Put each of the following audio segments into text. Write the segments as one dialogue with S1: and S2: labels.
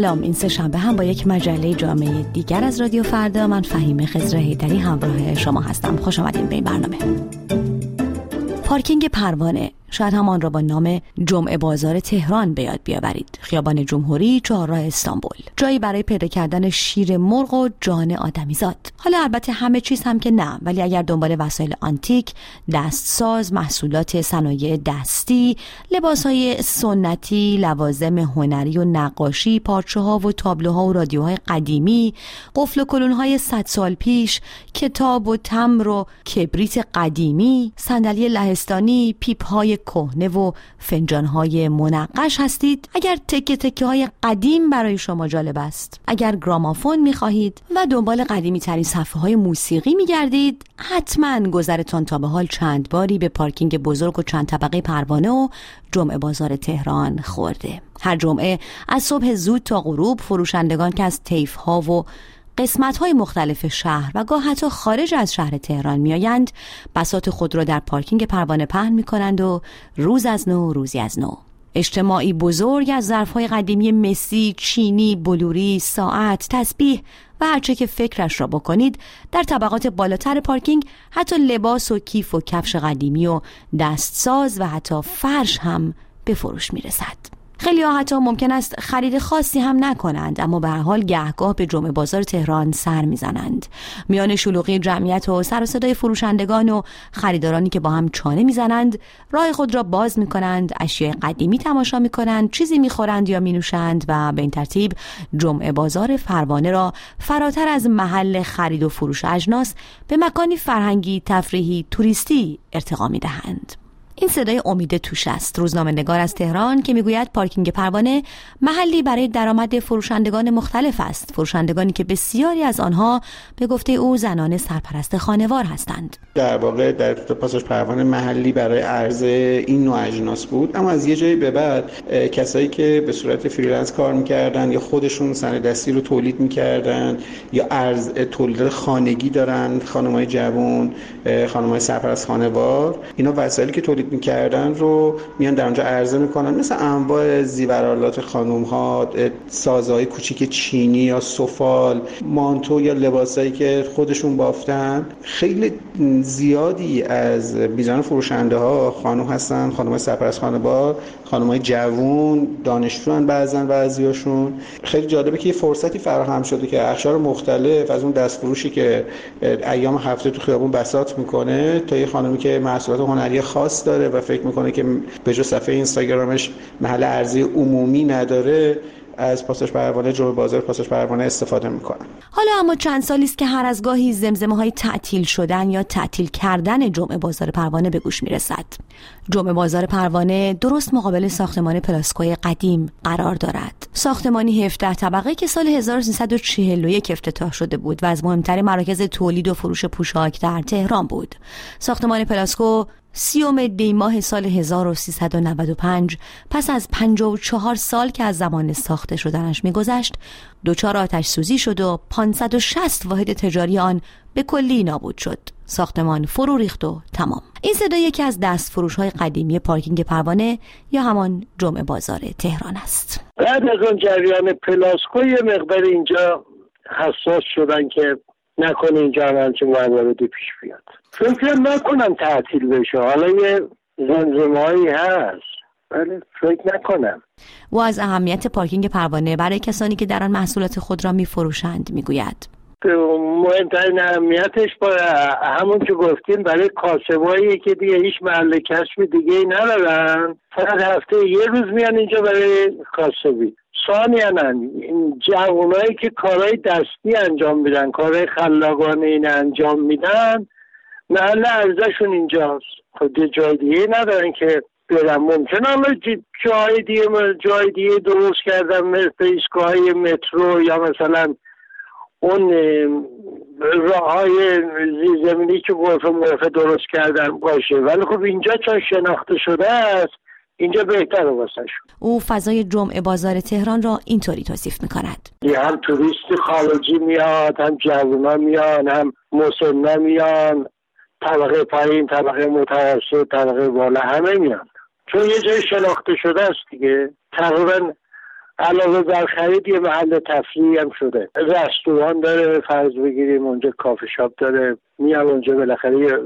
S1: سلام، این سه شنبه هم با یک مجله جامعه دیگر از رادیو فردا، من فهیم خضر حیدری همراه شما هستم. خوش آمدین به این برنامه. پارکینگ پروانه، شاید هم آن را با نام جمعه بازار تهران به یاد بیاورید. خیابان جمهوری، چهارراه استانبول، جایی برای پیدا کردن شیر مرغ و جان آدمیزاد. حالا البته همه چیز هم که نه، ولی اگر دنبال وسایل آنتیک، دستساز، محصولات صنایع دستی، لباسهای سنتی، لوازم هنری و نقاشی، پارچه‌ها و تابلوها و رادیوهای قدیمی، قفل و کلون‌های 100 سال پیش، کتاب و تمبر و کبریت قدیمی، صندلی لهستانی، پیپ‌های کهنه و فنجان‌های منقش هستید، اگر تکه تکه های قدیم برای شما جالب است، اگر گرامافون می‌خواهید و دنبال قدیمی ترین صفحه های موسیقی می‌گردید، حتما گذرتان تا به حال چند باری به پارکینگ بزرگ و چند طبقه پروانه و جمعه بازار تهران خورده. هر جمعه از صبح زود تا غروب فروشندگان که از طیف‌ها و قسمت‌های مختلف شهر و گاه حتی خارج از شهر تهران میآیند، بساط خود را در پارکینگ پروانه پهن می‌کنند و روز از نو روزی از نو اجتماعی بزرگ از ظرف‌های قدیمی مسی، چینی، بلوری، ساعت، تسبیح و هرچه که فکرش را بکنید در طبقات بالاتر پارکینگ، حتی لباس و کیف و کفش قدیمی و دستساز و حتی فرش هم به فروش میرسد. خیلی ها حتی ممکن است خرید خاصی هم نکنند، اما به هر حال گهگاه به جمعه بازار تهران سر میزنند. میان شلوغی جمعیت و سر و صدای فروشندگان و خریدارانی که با هم چانه میزنند، راه خود را باز میکنند، اشیاء قدیمی تماشا میکنند، چیزی میخورند یا مینوشند و به این ترتیب جمعه بازار پروانه را فراتر از محل خرید و فروش اجناس به مکانی فرهنگی، تفریحی، توریستی ارتقا میدهند. این صدای امید توش است، روزنامه‌نگار از تهران، که میگوید پارکینگ پروانه محلی برای درآمد فروشندگان مختلف است، فروشندگانی که بسیاری از آنها به گفته او زنان سرپرست خانوار هستند.
S2: در واقع در پاساژ پروانه محلی برای عرضه این نوع اجناس بود، اما از یه جایی به بعد کسایی که به صورت فریلنس کار می‌کردن یا خودشون صنایع دستی رو تولید می‌کردن یا تولید خانگی دارن، خانم‌های جوان، خانم‌های سرپرست خانوار، اینا وسایلی که تولید میکردن رو میان در اونجا عرضه میکنن، مثل انواع زیورآلات خانوم‌ها، سازهای کوچیک چینی یا سفال، مانتو یا لباسایی که خودشون بافتن. خیلی زیادی از بیزان فروشنده ها خانم هستن، خانم‌های سرپرست خانوار، خانم‌های جوان، دانشجوان، بعضیاشون. خیلی جالبه که یه فرصتی فراهم شده که اقشار مختلف از اون دستفروشی که ایام هفته تو خیابون بساط میکنه تا یه خانمی که محصولات هنری خاص داره و فکر میکنه که به جز صفحه اینستاگرامش محل عرضه عمومی نداره، از پاساژ پروانه، جمعه بازار پاساژ پروانه استفاده میکنن.
S1: حالا اما چند سالی است که هر از گاهی زمزمه‌های تعطیل شدن یا تعطیل کردن جمعه بازار پروانه به گوش میرسد. جمعه بازار پروانه درست مقابل ساختمان پلاسکوی قدیم قرار دارد. ساختمانی 17 طبقه که سال 1341 افتتاح شده بود و از مهمترین مراکز تولید و فروش پوشاک در تهران بود. ساختمان پلاسکو 30 دی ماه سال 1395 پس از 54 سال که از زمان ساخته شدنش میگذشت، دچار آتش سوزی شد و 560 واحد تجاری آن به کلی نابود شد. ساختمان فرو ریخت و تمام. این صدا یکی از دستفروش‌های قدیمی پارکینگ پروانه یا همان جمعه بازار تهران است.
S3: بعد از اون جریان پلاسکو یه مقدار اینجا حساس شدن که نکنه اینجا همچین مواردی پیش بیاد. فکر نکنم تعطیل بشه. حالا یه زمزمه‌هایی هست ولی فکر نکنم.
S1: و از اهمیت پارکینگ پروانه برای کسانی که در آن محصولات خود را می‌فروشند میگوید.
S3: مهمترین اهمیتش با همون که گفتیم برای کاسبایی که دیگه هیچ محل کسب دیگه ای ندارن، فقط هفته یه روز میان اینجا برای کاسبی. ثانیاً این جوانایی که کارهای دستی انجام میدن، کارهای خلاقانه این انجام میدن، محل عرضه‌شون اینجاست. خود جای دیگه ندارن که برن. ممکنه حالا جای دیگه درست کردن مثل ایستگاه‌های مترو یا مثلا اون راه‌های زیرزمینی که مرفه درست کردن باشه، ولی خب اینجا چون شناخته شده است اینجا بهتره واسه شون.
S1: او فضای جمعه بازار تهران را اینطوری توصیف می‌کند:
S3: هم توریست خارجی میاد، هم جوونا میان، هم مسنا میان، طبقه پایین، طبقه متوسط، طبقه بالا، همه میان، چون یه جای شناخته شده است دیگه. تقریبا علاوه بر خرید یه محل تفریحی هم شده. رستوران داره، فرض بگیریم اونجا کافی شاپ داره، میام اونجا بالاخره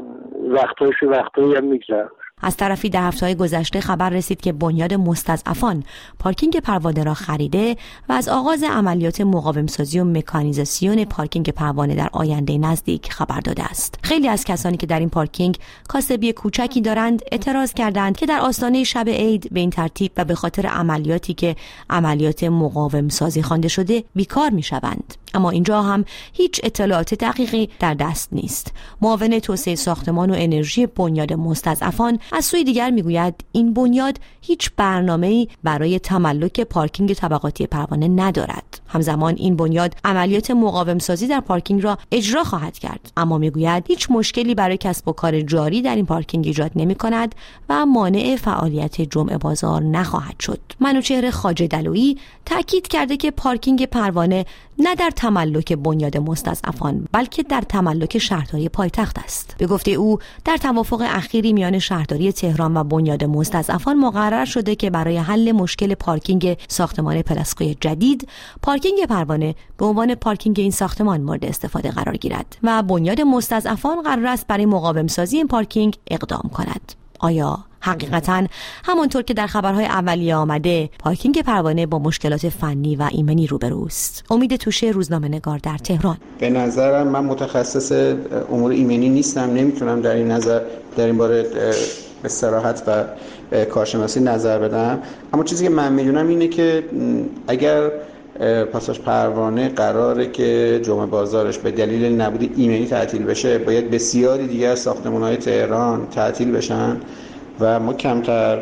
S3: وقتایی هم میگذره.
S1: از طرفی در هفته‌های گذشته خبر رسید که بنیاد مستضعفان پارکینگ پروانه را خریده و از آغاز عملیات مقاوم‌سازی و مکانیزاسیون پارکینگ پروانه در آینده نزدیک خبر داده است. خیلی از کسانی که در این پارکینگ کاسبی کوچکی دارند اعتراض کردند که در آستانه شب عید به این ترتیب و به خاطر عملیاتی که عملیات مقاوم‌سازی خوانده شده بیکار می‌شوند. اما اینجا هم هیچ اطلاعات دقیقی در دست نیست. معاون توسعه ساختمان و انرژی بنیاد مستضعفان از سوی دیگر میگوید این بنیاد هیچ برنامه‌ای برای تملک پارکینگ طبقاتی پروانه ندارد. همزمان این بنیاد عملیات مقاوم‌سازی در پارکینگ را اجرا خواهد کرد، اما میگوید هیچ مشکلی برای کسب و کار جاری در این پارکینگ ایجاد نمی‌کند و مانع فعالیت جمعه بازار نخواهد شد. منوچهر خواجه دلویی تاکید کرده که پارکینگ پروانه نه در تملک بنیاد مستضعفان بلکه در تملک شهرداری پایتخت است. به گفته او در توافق اخیری میان شهرداری تهران و بنیاد مستضعفان مقرر شده که برای حل مشکل پارکینگ ساختمان پلاسکوی جدید پارکینگ پروانه به عنوان پارکینگ این ساختمان مورد استفاده قرار گیرد و بنیاد مستضعفان قرار است برای مقاوم سازی این پارکینگ اقدام کند. آیا حقیقتاً همانطور که در خبرهای اولیه آمده پارکینگ پروانه با مشکلات فنی و ایمنی روبروست؟ امید توشه، روزنامه‌نگار در تهران.
S2: به نظرم من متخصص امور ایمنی نیستم، نمیتونم در این باره به صراحت و کارشناسی نظر بدم، اما چیزی که من میدونم اینه که اگر پاساژ پروانه قراره که جمعه بازارش به دلیل نبود ایمنی تعطیل بشه، باید بسیاری دیگه از ساختمان‌های تهران تعطیل بشن و ما کمتر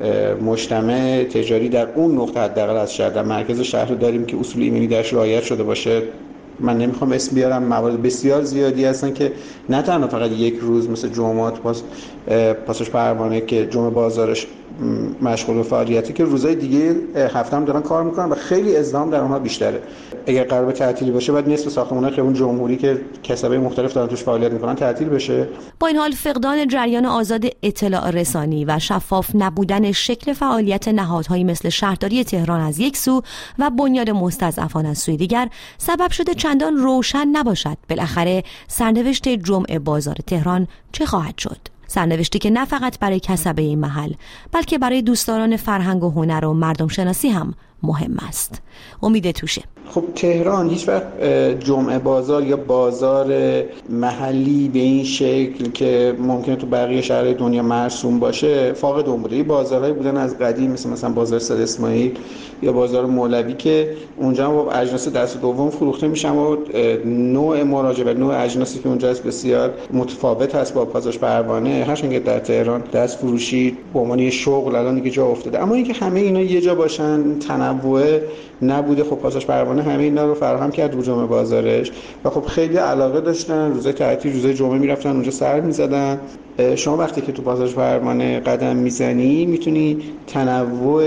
S2: مجتمع تجاری در اون نقطه حداقل از شهر در مرکز شهر رو داریم که اصول ایمنی درش رعایت شده باشه. من نمیخوام اسم بیارم، موارد بسیار زیادی هستن که نه تنها فقط یک روز مثل جمعات پاساژ پروانه که جمعه بازارش مشغول به فعالیتی، که روزهای دیگه هفته هم دارن کار میکنن و خیلی ازدحام در اونها بیشتره. اگر قرار به تعطیلی باشه باید نصف ساختمان‌های خیابون جمهوری که کسبه مختلف دارن توش فعالیت میکنن تعطیل بشه.
S1: با این حال فقدان جریان آزاد اطلاع رسانی و شفاف نبودن شکل فعالیت نهادهایی مثل شهرداری تهران از یک سو و بنیاد مستضعفان از سوی دیگر سبب شده چندان روشن نباشد بالاخره سرنوشت جمعه بازار تهران چه خواهد شد. سرنوشتی که نه فقط برای کسبه این محل بلکه برای دوستداران فرهنگ و هنر و مردم شناسی هم مهم است. امید توشه.
S2: خب تهران هیچ وقت جمعه بازار یا بازار محلی به این شکل که ممکنه تو بقیه شهرهای دنیا مرسوم باشه فاقد اون بوده. این بازارهایی بودن از قدیم مثلا بازار سید اسماعیل یا بازار مولوی که اونجا با اجناس دست دوم فروخته میشن و نوع مراجعه و نوع اجناسی که اونجا هست بسیار متفاوت هست با پاساژ پروانه. هرچند که در تهران دست فروشی به عنوان یه شغل الان دیگه جا افتاده، اما اینکه همه اینا یه جا باشن تنوع نبوده. خب پاساژ پروانه همه اینا رو فراهم کرد رو جمعه بازارش و خب خیلی علاقه داشتن، روزهای تعطیل روزهای جمعه میرفتن اونجا سر میزدن. شما وقتی که تو پاساژ پروانه قدم میزنی میتونی تنوع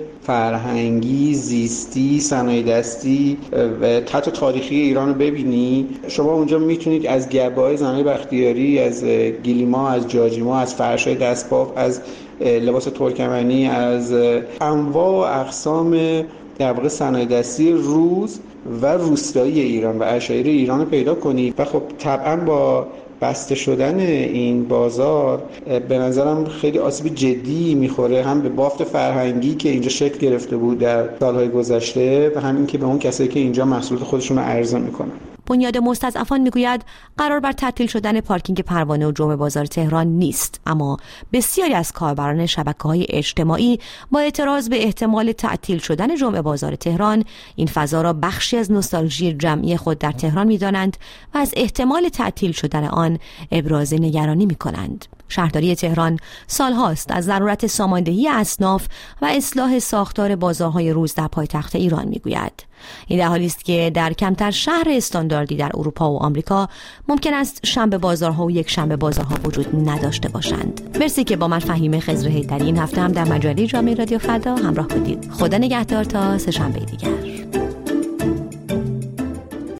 S2: فرهنگی، زیستی، صنایع دستی و حتی تاریخی ایران رو ببینی. شما اونجا میتونید از گربه‌های زنای بختیاری، از گلیما، از جاجیما، از فرش‌های دستباف، از لباس ترکمنی، از انواع و اقسام در واقع صنایع دستی روز و روستایی ایران و عشایر ایران رو پیدا کنید. و خب طبعا با بسته شدن این بازار به نظرم خیلی آسیب جدی میخوره، هم به بافت فرهنگی که اینجا شکل گرفته بود در سالهای گذشته و همین که به اون کسایی که اینجا محصولات خودشون رو عرضه میکنن.
S1: بنیاد مستضعفان میگوید قرار بر تعطیل شدن پارکینگ پروانه و جمعه بازار تهران نیست، اما بسیاری از کاربران شبکه‌های اجتماعی با اعتراض به احتمال تعطیل شدن جمعه بازار تهران این فضا را بخشی از نوستالژی جمعی خود در تهران می‌دانند و از احتمال تعطیل شدن آن ابراز نگرانی می‌کنند. شهرداری تهران سالهاست از ضرورت ساماندهی اصناف و اصلاح ساختار بازارهای روز در پایتخت ایران میگوید. این در حالی است که در کمتر شهر استانداردی در اروپا و آمریکا ممکن است شنبه بازارها و یک شنبه بازارها وجود نداشته باشند. مرسی که با من فهیمه خضر حیدری این هفته هم در مجله جامعه رادیو فردا همراه بودید. خدا نگهدار تا سه شنبه دیگر.